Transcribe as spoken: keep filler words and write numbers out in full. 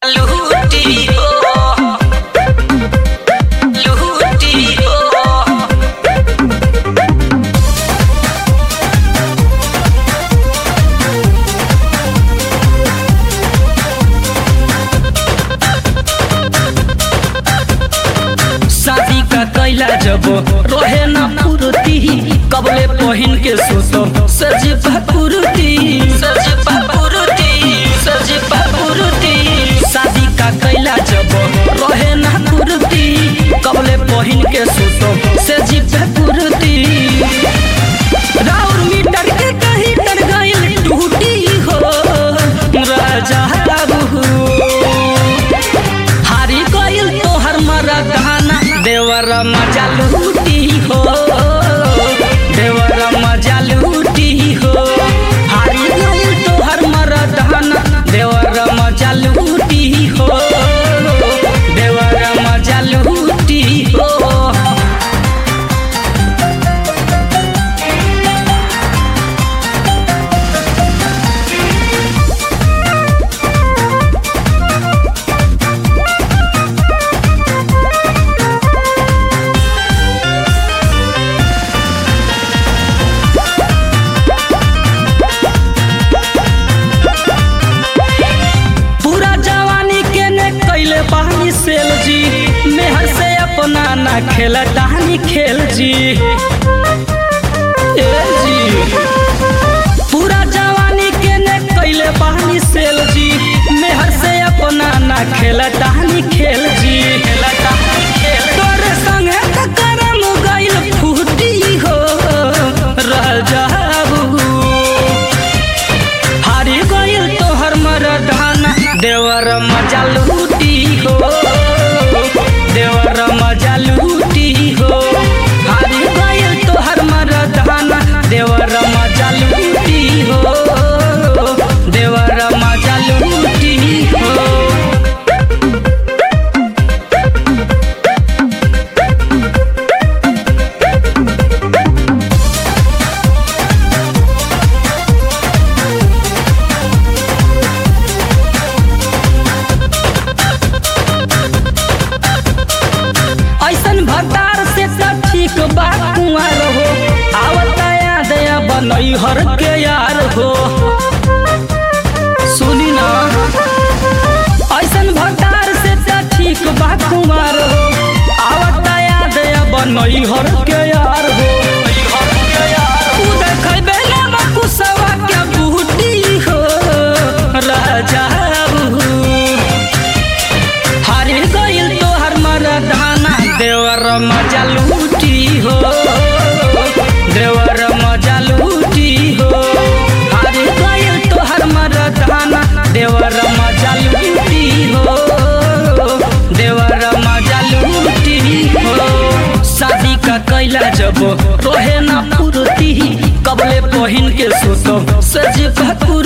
लूटी हो लूटी हो शादी का कैला जब रहे ना पूर्ति कबले पहिन के सोतो सजी पूर्ति सजी पूर्ति सजी पूर्ति शादी का कैला जब रहे ना पूर्ति कबले पहिन के सोतो सजी पूर्ति राउर मीटर के कहीं तर गइल टूटी हो राजा हारी गइल तोहर मरदाना देवर मजा लूटी हो देवर मजा लूटी हो हारी गइल तोहर मरदाना देवर मजा लूटी हो देवर मजा लूटी हो पानी सेल जी मेहर से अपना ना खेला दानी खेल जी ए जी पूरा जवानी के ने कैले पानी सेल जी मेहर से अपना ना खेला दानी खेल जी खेला दानी खेल तोरे संगे त करम गइल फूटी हो राजा हारी गइल तोहर मरदाना देवर मजा लूटी हो देवर मजा लूटी हो हारी गइल तोहर मरदाना देवर मजा लूटी हो देवर मजा लूटी हो भतार से सब ठीक बा कुंवर हो आवता याद बनई हर के यार हो सुनी ना ऐसन भतार से सब ठीक बा कुंवर हो आवता याद बनई हर के यार हो तू देखबे ना कुसवा के बूटी हो राजा हारी गइल तोहर मरदाना देवर मजा लूटी हो देवर मजा लूटी हो हारी गइल तोहर मरदाना देवर मजा लूटी हो देवर मजा लूटी हो शादी का कैला जब रहे ना पूर्ति कबले पहिन के सोतो सजी